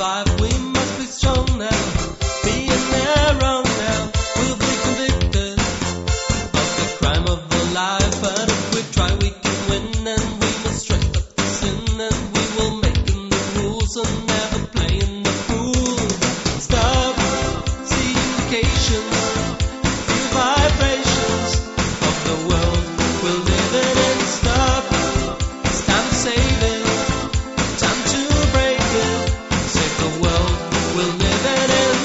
survive, we must be strong now. Being there wrong now, we'll be convicted of the crime of a life. But if we try, we can win, and we must strike up the sin, and we will make the rules and never playing the fool. Stop, see indications, feel vibrations of the world we're living in. Stop, it's time to save it. Time to break it, save the world we're living in.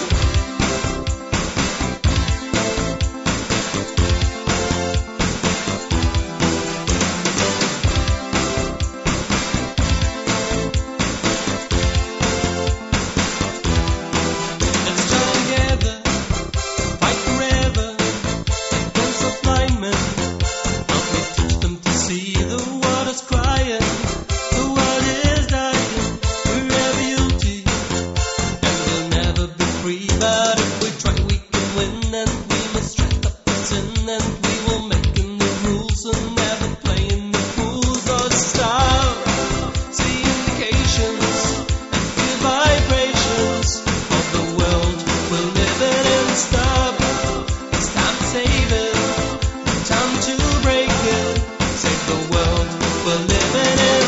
Let's try together, fight forever against the blind men. Help me teach them to see the world is crying, the world is dying. We're a beauty, and we'll never be free. But if we try, we can win, and we must strike up the sin, and we will make the rules and never playing the fools. Oh, stop, see indications and feel vibrations of the world we're living in. Stop, it's time to save it, time to break it, save the world we're living in.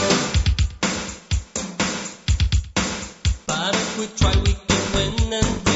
But if we try, we can win, and